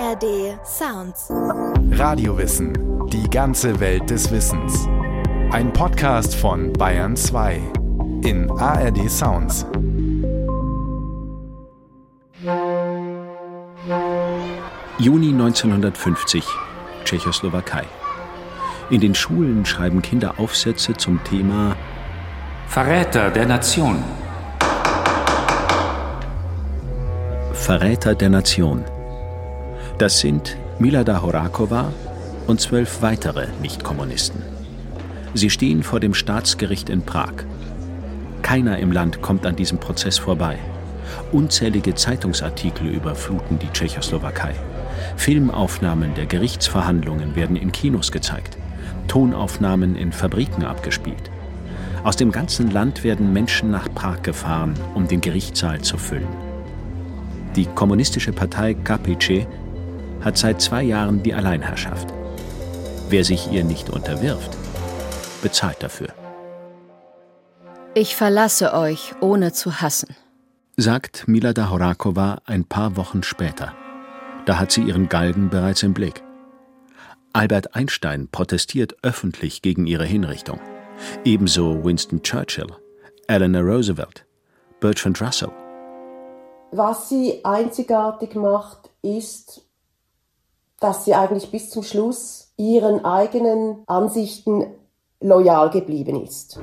ARD Sounds. Radiowissen. Die ganze Welt des Wissens. Ein Podcast von Bayern 2 in ARD Sounds. Juni 1950, Tschechoslowakei. In den Schulen schreiben Kinder Aufsätze zum Thema Verräter der Nation. Verräter der Nation. Das sind Milada Horáková und 12 weitere Nichtkommunisten. Sie stehen vor dem Staatsgericht in Prag. Keiner im Land kommt an diesem Prozess vorbei. Unzählige Zeitungsartikel überfluten die Tschechoslowakei. Filmaufnahmen der Gerichtsverhandlungen werden in Kinos gezeigt. Tonaufnahmen in Fabriken abgespielt. Aus dem ganzen Land werden Menschen nach Prag gefahren, um den Gerichtssaal zu füllen. Die kommunistische Partei KPC hat seit 2 Jahren die Alleinherrschaft. Wer sich ihr nicht unterwirft, bezahlt dafür. Ich verlasse euch, ohne zu hassen, sagt Milada Horáková ein paar Wochen später. Da hat sie ihren Galgen bereits im Blick. Albert Einstein protestiert öffentlich gegen ihre Hinrichtung. Ebenso Winston Churchill, Eleanor Roosevelt, Bertrand Russell. Was sie einzigartig macht, ist, dass sie eigentlich bis zum Schluss ihren eigenen Ansichten loyal geblieben ist.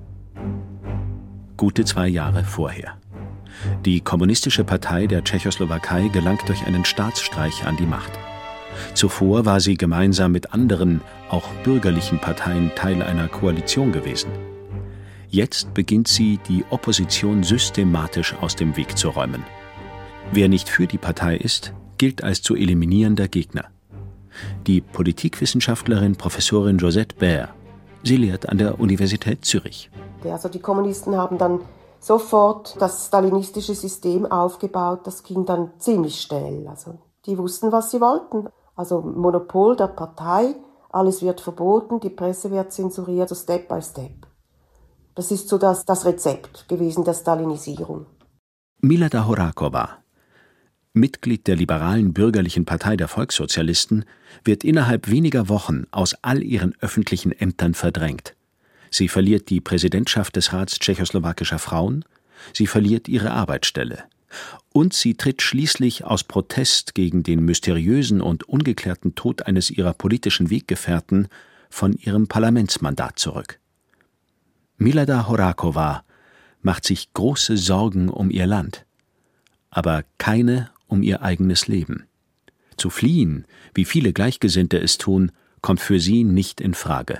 Gute 2 Jahre vorher. Die Kommunistische Partei der Tschechoslowakei gelangt durch einen Staatsstreich an die Macht. Zuvor war sie gemeinsam mit anderen, auch bürgerlichen Parteien Teil einer Koalition gewesen. Jetzt beginnt sie, die Opposition systematisch aus dem Weg zu räumen. Wer nicht für die Partei ist, gilt als zu eliminierender Gegner. Die Politikwissenschaftlerin Professorin Josette Baer, sie lehrt an der Universität Zürich. Also die Kommunisten haben dann sofort das stalinistische System aufgebaut. Das ging dann ziemlich schnell. Also die wussten, was sie wollten. Also Monopol der Partei, alles wird verboten, die Presse wird zensuriert, so Step by Step. Das ist so das Rezept gewesen der Stalinisierung. Milada Horáková, Mitglied der liberalen bürgerlichen Partei der Volkssozialisten, wird innerhalb weniger Wochen aus all ihren öffentlichen Ämtern verdrängt. Sie verliert die Präsidentschaft des Rats tschechoslowakischer Frauen, sie verliert ihre Arbeitsstelle. Und sie tritt schließlich aus Protest gegen den mysteriösen und ungeklärten Tod eines ihrer politischen Weggefährten von ihrem Parlamentsmandat zurück. Milada Horáková macht sich große Sorgen um ihr Land, aber keine um ihr eigenes Leben. Zu fliehen, wie viele Gleichgesinnte es tun, kommt für sie nicht in Frage.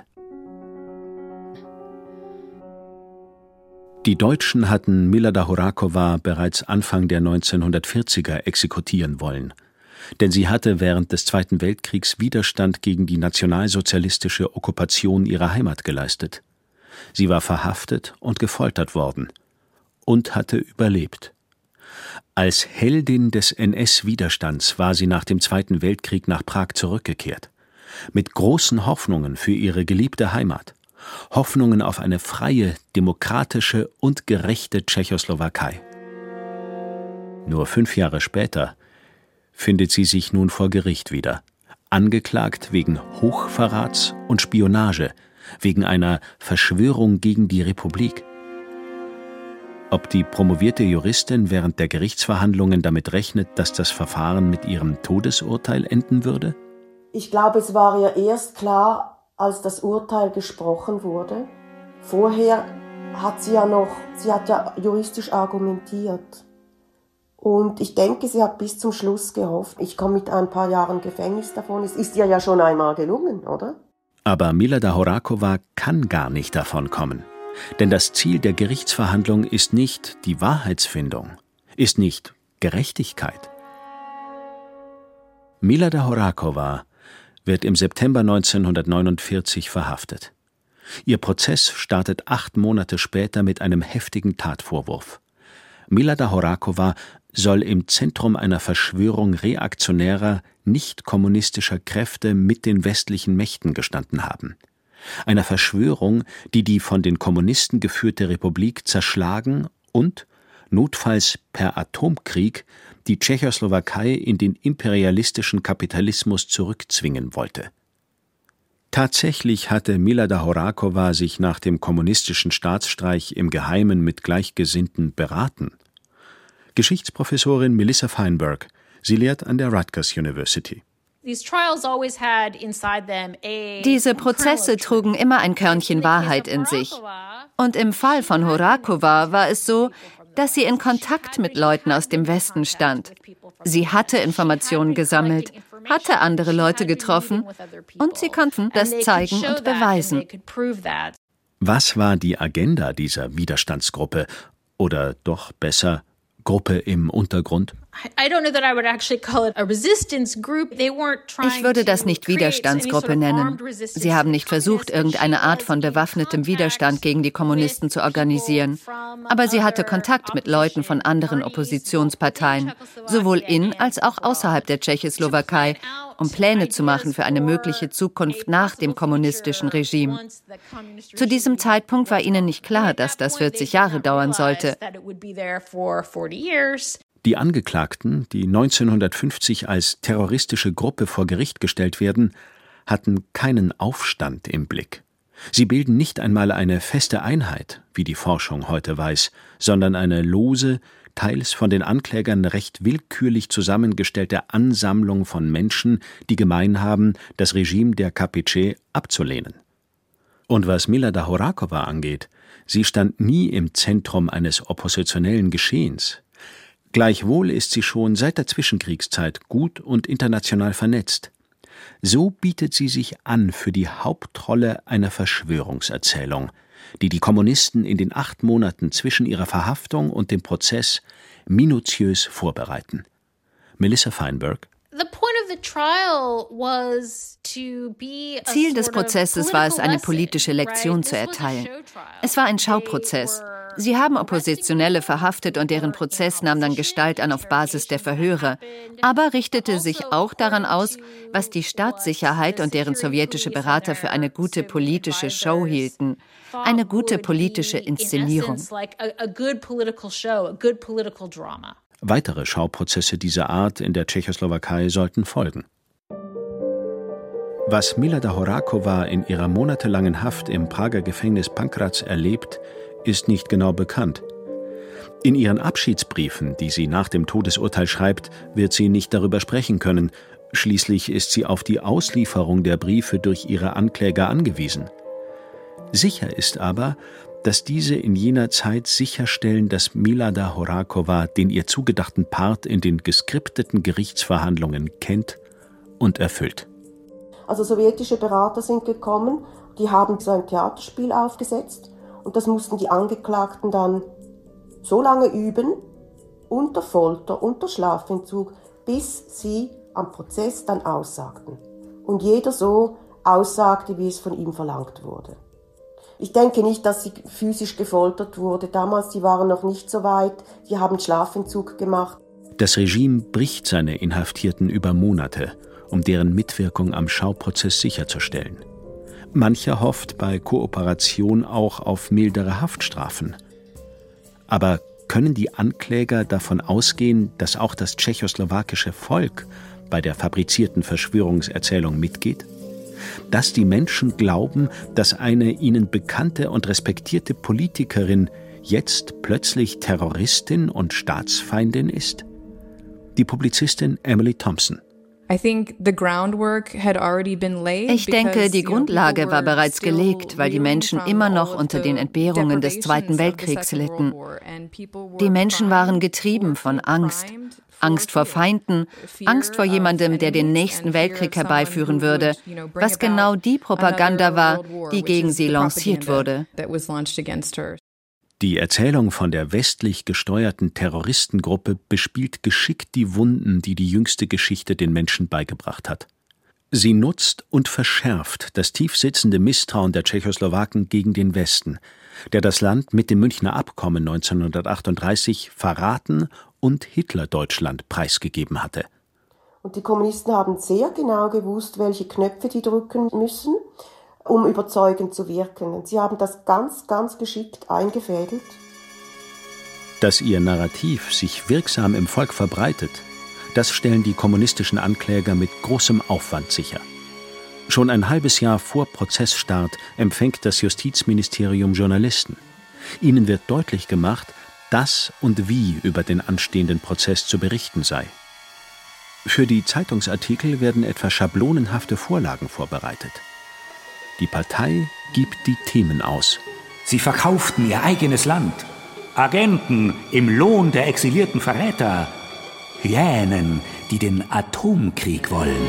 Die Deutschen hatten Milada Horáková bereits Anfang der 1940er exekutieren wollen, denn sie hatte während des Zweiten Weltkriegs Widerstand gegen die nationalsozialistische Okkupation ihrer Heimat geleistet. Sie war verhaftet und gefoltert worden und hatte überlebt. Als Heldin des NS-Widerstands war sie nach dem Zweiten Weltkrieg nach Prag zurückgekehrt, mit großen Hoffnungen für ihre geliebte Heimat. Hoffnungen auf eine freie, demokratische und gerechte Tschechoslowakei. Nur 5 Jahre später findet sie sich nun vor Gericht wieder, angeklagt wegen Hochverrats und Spionage, wegen einer Verschwörung gegen die Republik. Ob die promovierte Juristin während der Gerichtsverhandlungen damit rechnet, dass das Verfahren mit ihrem Todesurteil enden würde? Ich glaube, es war ihr erst klar, als das Urteil gesprochen wurde. Vorher hat sie hat ja juristisch argumentiert. Und ich denke, sie hat bis zum Schluss gehofft, ich komme mit ein paar Jahren Gefängnis davon. Es ist ihr ja schon einmal gelungen, oder? Aber Milada Horáková kann gar nicht davon kommen. Denn das Ziel der Gerichtsverhandlung ist nicht die Wahrheitsfindung, ist nicht Gerechtigkeit. Milada Horáková wird im September 1949 verhaftet. Ihr Prozess startet 8 Monate später mit einem heftigen Tatvorwurf. Milada Horáková soll im Zentrum einer Verschwörung reaktionärer, nicht-kommunistischer Kräfte mit den westlichen Mächten gestanden haben. Einer Verschwörung, die die von den Kommunisten geführte Republik zerschlagen und, notfalls per Atomkrieg, die Tschechoslowakei in den imperialistischen Kapitalismus zurückzwingen wollte. Tatsächlich hatte Milada Horáková sich nach dem kommunistischen Staatsstreich im Geheimen mit Gleichgesinnten beraten. Geschichtsprofessorin Melissa Feinberg, sie lehrt an der Rutgers University. Diese Prozesse trugen immer ein Körnchen Wahrheit in sich. Und im Fall von Horáková war es so, dass sie in Kontakt mit Leuten aus dem Westen stand. Sie hatte Informationen gesammelt, hatte andere Leute getroffen und sie konnten das zeigen und beweisen. Was war die Agenda dieser Widerstandsgruppe oder doch besser Gruppe im Untergrund? Ich würde das nicht Widerstandsgruppe nennen. Sie haben nicht versucht, irgendeine Art von bewaffnetem Widerstand gegen die Kommunisten zu organisieren. Aber sie hatte Kontakt mit Leuten von anderen Oppositionsparteien, sowohl in als auch außerhalb der Tschechoslowakei, um Pläne zu machen für eine mögliche Zukunft nach dem kommunistischen Regime. Zu diesem Zeitpunkt war ihnen nicht klar, dass das 40 Jahre dauern sollte. Die Angeklagten, die 1950 als terroristische Gruppe vor Gericht gestellt werden, hatten keinen Aufstand im Blick. Sie bilden nicht einmal eine feste Einheit, wie die Forschung heute weiß, sondern eine lose, teils von den Anklägern recht willkürlich zusammengestellte Ansammlung von Menschen, die gemein haben, das Regime der KPC abzulehnen. Und was Milada Horáková angeht, sie stand nie im Zentrum eines oppositionellen Geschehens. Gleichwohl ist sie schon seit der Zwischenkriegszeit gut und international vernetzt. So bietet sie sich an für die Hauptrolle einer Verschwörungserzählung, die die Kommunisten in den 8 Monaten zwischen ihrer Verhaftung und dem Prozess minutiös vorbereiten. Melissa Feinberg. Ziel des Prozesses war es, eine politische Lektion zu erteilen. Es war ein Schauprozess. Sie haben Oppositionelle verhaftet und deren Prozess nahm dann Gestalt an auf Basis der Verhöre, aber richtete sich auch daran aus, was die Staatssicherheit und deren sowjetische Berater für eine gute politische Show hielten, eine gute politische Inszenierung. Weitere Schauprozesse dieser Art in der Tschechoslowakei sollten folgen. Was Milada Horáková in ihrer monatelangen Haft im Prager Gefängnis Pankráz erlebt, ist nicht genau bekannt. In ihren Abschiedsbriefen, die sie nach dem Todesurteil schreibt, wird sie nicht darüber sprechen können. Schließlich ist sie auf die Auslieferung der Briefe durch ihre Ankläger angewiesen. Sicher ist aber, dass diese in jener Zeit sicherstellen, dass Milada Horáková den ihr zugedachten Part in den geskripteten Gerichtsverhandlungen kennt und erfüllt. Also sowjetische Berater sind gekommen, die haben so ein Theaterspiel aufgesetzt und das mussten die Angeklagten dann so lange üben, unter Folter, unter Schlafentzug, bis sie am Prozess dann aussagten. Und jeder so aussagte, wie es von ihm verlangt wurde. Ich denke nicht, dass sie physisch gefoltert wurde. Damals, die waren noch nicht so weit, die haben Schlafentzug gemacht. Das Regime bricht seine Inhaftierten über Monate, um deren Mitwirkung am Schauprozess sicherzustellen. Mancher hofft bei Kooperation auch auf mildere Haftstrafen. Aber können die Ankläger davon ausgehen, dass auch das tschechoslowakische Volk bei der fabrizierten Verschwörungserzählung mitgeht? Dass die Menschen glauben, dass eine ihnen bekannte und respektierte Politikerin jetzt plötzlich Terroristin und Staatsfeindin ist? Die Publizistin Emily Thompson. Ich denke, die Grundlage war bereits gelegt, weil die Menschen immer noch unter den Entbehrungen des Zweiten Weltkriegs litten. Die Menschen waren getrieben von Angst. Angst vor Feinden, Angst vor jemandem, der den nächsten Weltkrieg herbeiführen würde, was genau die Propaganda war, die gegen sie lanciert wurde. Die Erzählung von der westlich gesteuerten Terroristengruppe bespielt geschickt die Wunden, die die jüngste Geschichte den Menschen beigebracht hat. Sie nutzt und verschärft das tiefsitzende Misstrauen der Tschechoslowaken gegen den Westen, der das Land mit dem Münchner Abkommen 1938 verraten und Hitlerdeutschland preisgegeben hatte. Und die Kommunisten haben sehr genau gewusst, welche Knöpfe die drücken müssen, um überzeugend zu wirken. Und sie haben das ganz, ganz geschickt eingefädelt. Dass ihr Narrativ sich wirksam im Volk verbreitet, das stellen die kommunistischen Ankläger mit großem Aufwand sicher. Schon ein halbes Jahr vor Prozessstart empfängt das Justizministerium Journalisten. Ihnen wird deutlich gemacht, dass und wie über den anstehenden Prozess zu berichten sei. Für die Zeitungsartikel werden etwa schablonenhafte Vorlagen vorbereitet. Die Partei gibt die Themen aus. Sie verkauften ihr eigenes Land. Agenten im Lohn der exilierten Verräter. Hyänen, die den Atomkrieg wollen.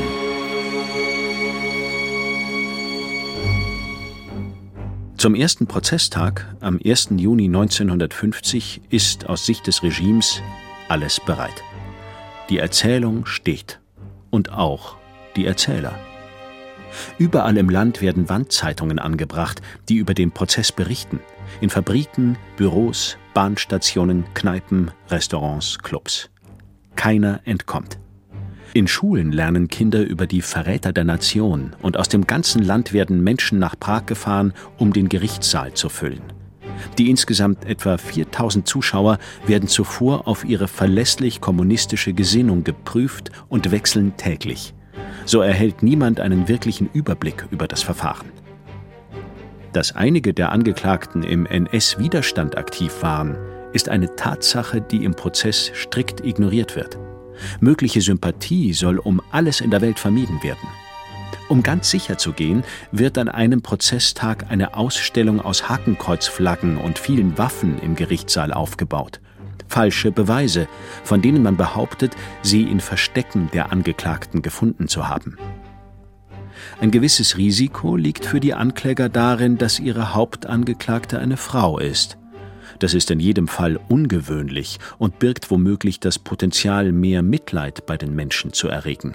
Zum ersten Prozesstag, am 1. Juni 1950, ist aus Sicht des Regimes alles bereit. Die Erzählung steht. Und auch die Erzähler. Überall im Land werden Wandzeitungen angebracht, die über den Prozess berichten. In Fabriken, Büros, Bahnstationen, Kneipen, Restaurants, Clubs. Keiner entkommt. In Schulen lernen Kinder über die Verräter der Nation und aus dem ganzen Land werden Menschen nach Prag gefahren, um den Gerichtssaal zu füllen. Die insgesamt etwa 4000 Zuschauer werden zuvor auf ihre verlässlich kommunistische Gesinnung geprüft und wechseln täglich. So erhält niemand einen wirklichen Überblick über das Verfahren. Dass einige der Angeklagten im NS-Widerstand aktiv waren, ist eine Tatsache, die im Prozess strikt ignoriert wird. Mögliche Sympathie soll um alles in der Welt vermieden werden. Um ganz sicher zu gehen, wird an einem Prozesstag eine Ausstellung aus Hakenkreuzflaggen und vielen Waffen im Gerichtssaal aufgebaut. Falsche Beweise, von denen man behauptet, sie in Verstecken der Angeklagten gefunden zu haben. Ein gewisses Risiko liegt für die Ankläger darin, dass ihre Hauptangeklagte eine Frau ist. Das ist in jedem Fall ungewöhnlich und birgt womöglich das Potenzial, mehr Mitleid bei den Menschen zu erregen.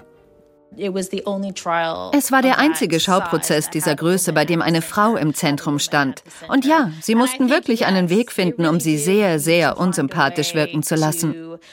Es war der einzige Schauprozess dieser Größe, bei dem eine Frau im Zentrum stand. Und ja, sie mussten wirklich einen Weg finden, um sie sehr, sehr unsympathisch wirken zu lassen.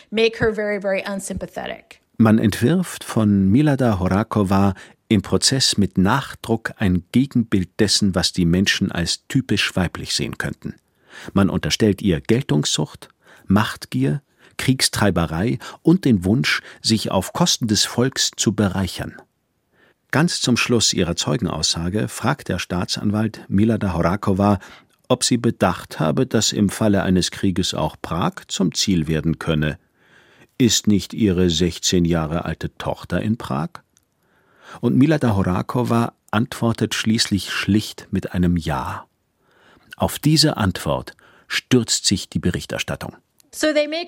Man entwirft von Milada Horáková im Prozess mit Nachdruck ein Gegenbild dessen, was die Menschen als typisch weiblich sehen könnten. Man unterstellt ihr Geltungssucht, Machtgier, Kriegstreiberei und den Wunsch, sich auf Kosten des Volks zu bereichern. Ganz zum Schluss ihrer Zeugenaussage fragt der Staatsanwalt Milada Horáková, ob sie bedacht habe, dass im Falle eines Krieges auch Prag zum Ziel werden könne. Ist nicht ihre 16 Jahre alte Tochter in Prag? Und Milada Horáková antwortet schließlich schlicht mit einem Ja. Auf diese Antwort stürzt sich die Berichterstattung. Sie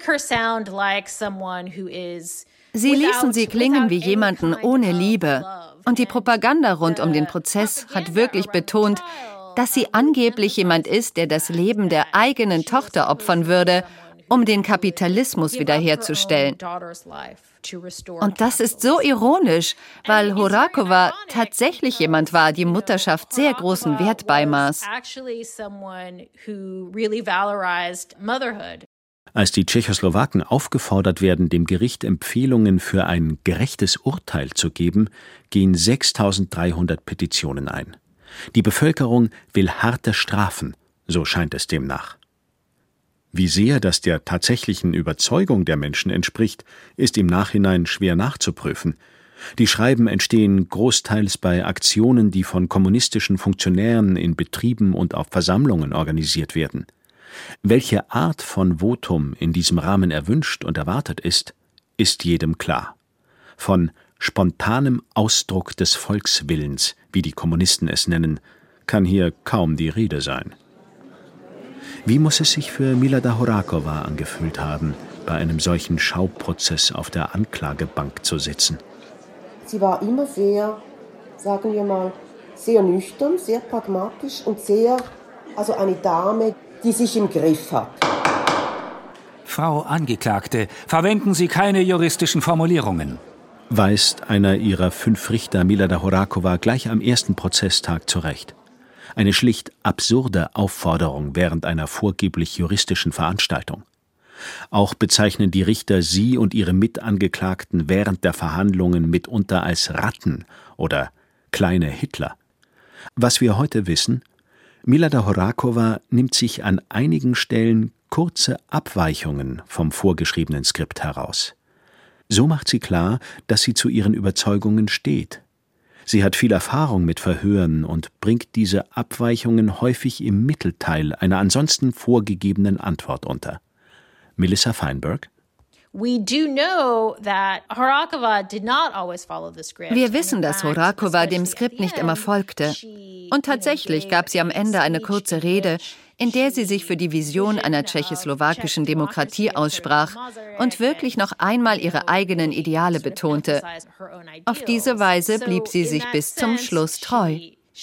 ließen sie klingen wie jemanden ohne Liebe. Und die Propaganda rund um den Prozess hat wirklich betont, dass sie angeblich jemand ist, der das Leben der eigenen Tochter opfern würde, um den Kapitalismus wiederherzustellen. Und das ist so ironisch, weil Horáková tatsächlich jemand war, die Mutterschaft sehr großen Wert beimaß. Als die Tschechoslowaken aufgefordert werden, dem Gericht Empfehlungen für ein gerechtes Urteil zu geben, gehen 6.300 Petitionen ein. Die Bevölkerung will harte Strafen, so scheint es demnach. Wie sehr das der tatsächlichen Überzeugung der Menschen entspricht, ist im Nachhinein schwer nachzuprüfen. Die Schreiben entstehen großteils bei Aktionen, die von kommunistischen Funktionären in Betrieben und auf Versammlungen organisiert werden. Welche Art von Votum in diesem Rahmen erwünscht und erwartet ist jedem klar. Von spontanem Ausdruck des Volkswillens, wie die Kommunisten es nennen, kann hier kaum die Rede sein. Wie muss es sich für Milada Horáková angefühlt haben, bei einem solchen Schauprozess auf der Anklagebank zu sitzen? Sie war immer sehr, sagen wir mal, sehr nüchtern, sehr pragmatisch und also eine Dame, die sich im Griff hat. Frau Angeklagte, verwenden Sie keine juristischen Formulierungen, weist einer ihrer 5 Richter Milada Horáková gleich am ersten Prozesstag zurecht. Eine schlicht absurde Aufforderung während einer vorgeblich juristischen Veranstaltung. Auch bezeichnen die Richter sie und ihre Mitangeklagten während der Verhandlungen mitunter als Ratten oder kleine Hitler. Was wir heute wissen: Milada Horáková nimmt sich an einigen Stellen kurze Abweichungen vom vorgeschriebenen Skript heraus. So macht sie klar, dass sie zu ihren Überzeugungen steht. Sie hat viel Erfahrung mit Verhören und bringt diese Abweichungen häufig im Mittelteil einer ansonsten vorgegebenen Antwort unter. Melissa Feinberg: Wir wissen, dass Horáková dem Skript nicht immer folgte. Und tatsächlich gab sie am Ende eine kurze Rede, in der sie sich für die Vision einer tschechoslowakischen Demokratie aussprach und wirklich noch einmal ihre eigenen Ideale betonte. Auf diese Weise blieb sie sich bis zum Schluss treu.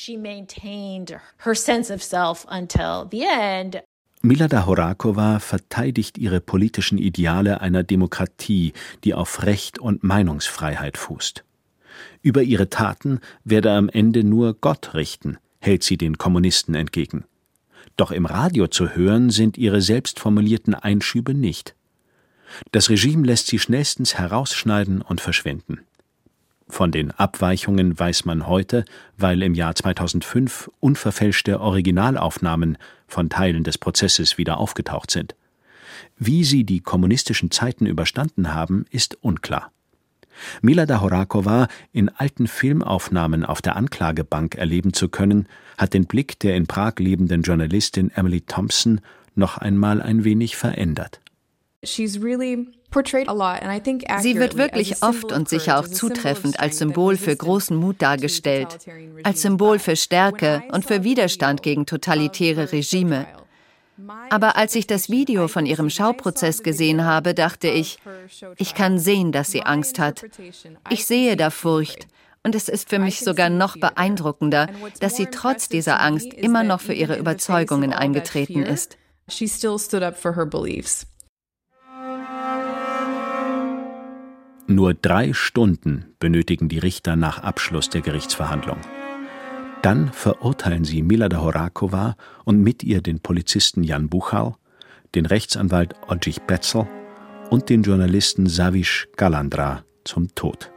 Milada Horáková verteidigt ihre politischen Ideale einer Demokratie, die auf Recht und Meinungsfreiheit fußt. Über ihre Taten werde am Ende nur Gott richten, hält sie den Kommunisten entgegen. Doch im Radio zu hören sind ihre selbst formulierten Einschübe nicht. Das Regime lässt sie schnellstens herausschneiden und verschwinden. Von den Abweichungen weiß man heute, weil im Jahr 2005 unverfälschte Originalaufnahmen von Teilen des Prozesses wieder aufgetaucht sind. Wie sie die kommunistischen Zeiten überstanden haben, ist unklar. Milada Horáková in alten Filmaufnahmen auf der Anklagebank erleben zu können, hat den Blick der in Prag lebenden Journalistin Emily Thompson noch einmal ein wenig verändert. Sie wird wirklich oft und sicher auch zutreffend als Symbol für großen Mut dargestellt, als Symbol für Stärke und für Widerstand gegen totalitäre Regime. Aber als ich das Video von ihrem Schauprozess gesehen habe, dachte ich kann sehen, dass sie Angst hat. Ich sehe da Furcht. Und es ist für mich sogar noch beeindruckender, dass sie trotz dieser Angst immer noch für ihre Überzeugungen eingetreten ist. Nur 3 Stunden benötigen die Richter nach Abschluss der Gerichtsverhandlung. Dann verurteilen sie Milada Horáková und mit ihr den Polizisten Jan Buchal, den Rechtsanwalt Oldřich Betzel und den Journalisten Saviš Galandra zum Tod.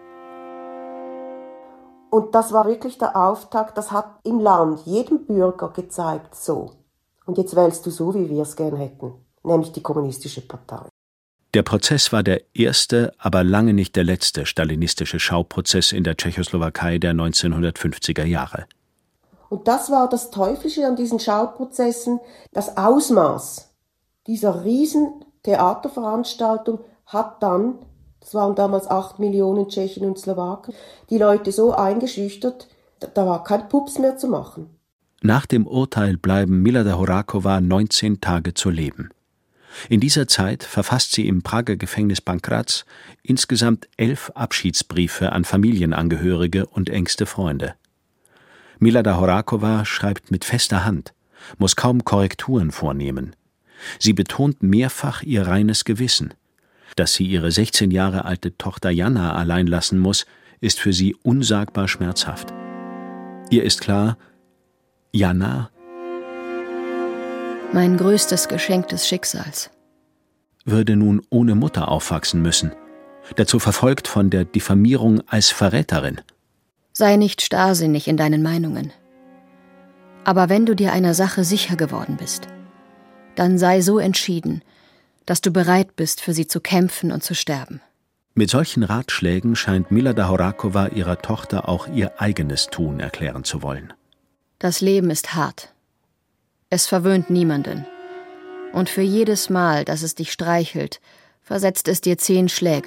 Und das war wirklich der Auftakt, das hat im Land jedem Bürger gezeigt, so. Und jetzt wählst du so, wie wir es gern hätten, nämlich die Kommunistische Partei. Der Prozess war der erste, aber lange nicht der letzte stalinistische Schauprozess in der Tschechoslowakei der 1950er Jahre. Und das war das Teuflische an diesen Schauprozessen. Das Ausmaß dieser riesen Theaterveranstaltung hat dann, das waren damals 8 Millionen Tschechen und Slowaken, die Leute so eingeschüchtert, da war kein Pups mehr zu machen. Nach dem Urteil bleiben Milada Horáková 19 Tage zu leben. In dieser Zeit verfasst sie im Prager Gefängnis Pankráz insgesamt 11 Abschiedsbriefe an Familienangehörige und engste Freunde. Milada Horáková schreibt mit fester Hand, muss kaum Korrekturen vornehmen. Sie betont mehrfach ihr reines Gewissen. Dass sie ihre 16 Jahre alte Tochter Jana allein lassen muss, ist für sie unsagbar schmerzhaft. Ihr ist klar, Jana, mein größtes Geschenk des Schicksals, würde nun ohne Mutter aufwachsen müssen, dazu verfolgt von der Diffamierung als Verräterin. Sei nicht starrsinnig in deinen Meinungen. Aber wenn du dir einer Sache sicher geworden bist, dann sei so entschieden, dass du bereit bist, für sie zu kämpfen und zu sterben. Mit solchen Ratschlägen scheint Milada Horáková ihrer Tochter auch ihr eigenes Tun erklären zu wollen. Das Leben ist hart. Es verwöhnt niemanden. Und für jedes Mal, dass es dich streichelt, versetzt es dir 10 Schläge.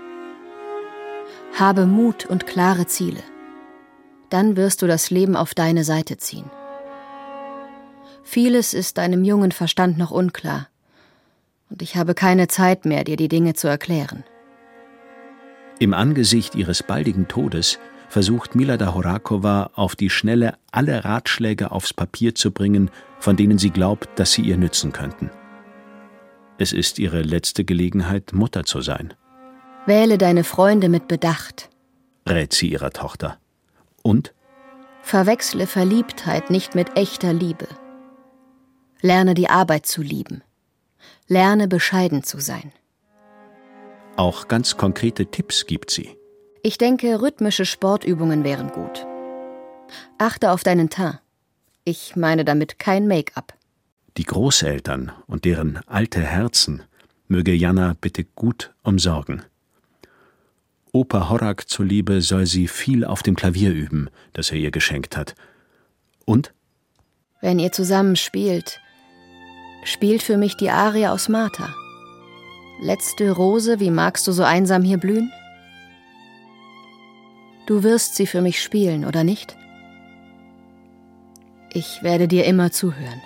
Habe Mut und klare Ziele. Dann wirst du das Leben auf deine Seite ziehen. Vieles ist deinem jungen Verstand noch unklar. Und ich habe keine Zeit mehr, dir die Dinge zu erklären. Im Angesicht ihres baldigen Todes versucht Milada Horáková auf die Schnelle alle Ratschläge aufs Papier zu bringen, von denen sie glaubt, dass sie ihr nützen könnten. Es ist ihre letzte Gelegenheit, Mutter zu sein. Wähle deine Freunde mit Bedacht, rät sie ihrer Tochter. Und? Verwechsle Verliebtheit nicht mit echter Liebe. Lerne die Arbeit zu lieben. Lerne bescheiden zu sein. Auch ganz konkrete Tipps gibt sie. Ich denke, rhythmische Sportübungen wären gut. Achte auf deinen Teint. Ich meine damit kein Make-up. Die Großeltern und deren alte Herzen möge Jana bitte gut umsorgen. Opa Horak zuliebe soll sie viel auf dem Klavier üben, das er ihr geschenkt hat. Und? Wenn ihr zusammen spielt, spielt für mich die Arie aus Martha. Letzte Rose, wie magst du so einsam hier blühen? Du wirst sie für mich spielen, oder nicht? Ich werde dir immer zuhören.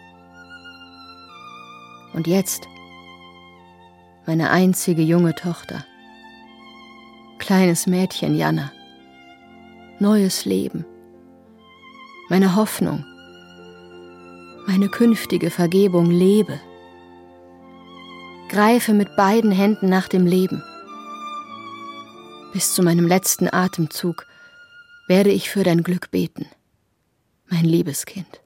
Und jetzt, meine einzige junge Tochter, kleines Mädchen Jana, neues Leben, meine Hoffnung, meine künftige Vergebung, lebe. Greife mit beiden Händen nach dem Leben. Bis zu meinem letzten Atemzug werde ich für dein Glück beten, mein liebes Kind.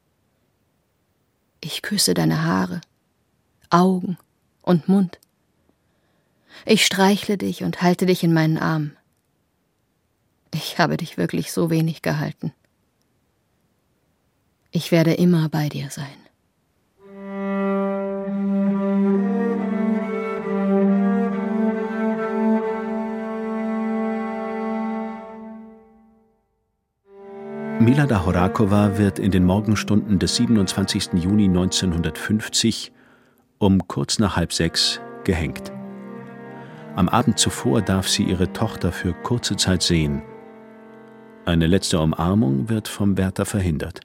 Ich küsse deine Haare, Augen und Mund. Ich streichle dich und halte dich in meinen Armen. Ich habe dich wirklich so wenig gehalten. Ich werde immer bei dir sein. Milada Horáková wird in den Morgenstunden des 27. Juni 1950 um kurz nach 5:30 gehängt. Am Abend zuvor darf sie ihre Tochter für kurze Zeit sehen. Eine letzte Umarmung wird vom Wärter verhindert.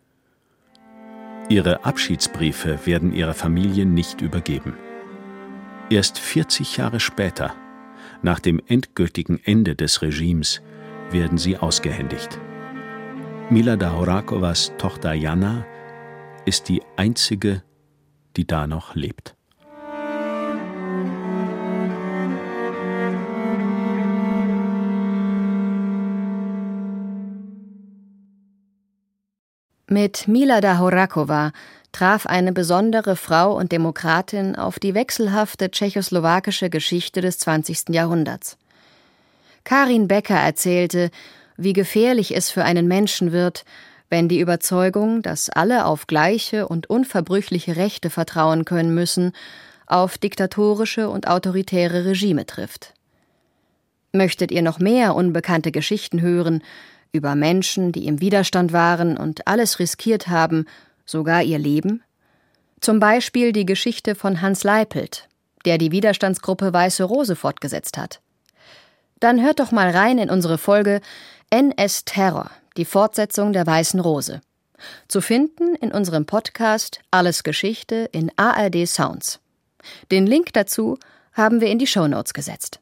Ihre Abschiedsbriefe werden ihrer Familie nicht übergeben. Erst 40 Jahre später, nach dem endgültigen Ende des Regimes, werden sie ausgehändigt. Milada Horákovás Tochter Jana ist die einzige, die da noch lebt. Mit Milada Horáková traf eine besondere Frau und Demokratin auf die wechselhafte tschechoslowakische Geschichte des 20. Jahrhunderts. Karin Becker erzählte, wie gefährlich es für einen Menschen wird, wenn die Überzeugung, dass alle auf gleiche und unverbrüchliche Rechte vertrauen können müssen, auf diktatorische und autoritäre Regime trifft. Möchtet ihr noch mehr unbekannte Geschichten hören, über Menschen, die im Widerstand waren und alles riskiert haben, sogar ihr Leben? Zum Beispiel die Geschichte von Hans Leipelt, der die Widerstandsgruppe Weiße Rose fortgesetzt hat. Dann hört doch mal rein in unsere Folge NS Terror, die Fortsetzung der Weißen Rose. Zu finden in unserem Podcast Alles Geschichte in ARD Sounds. Den Link dazu haben wir in die Shownotes gesetzt.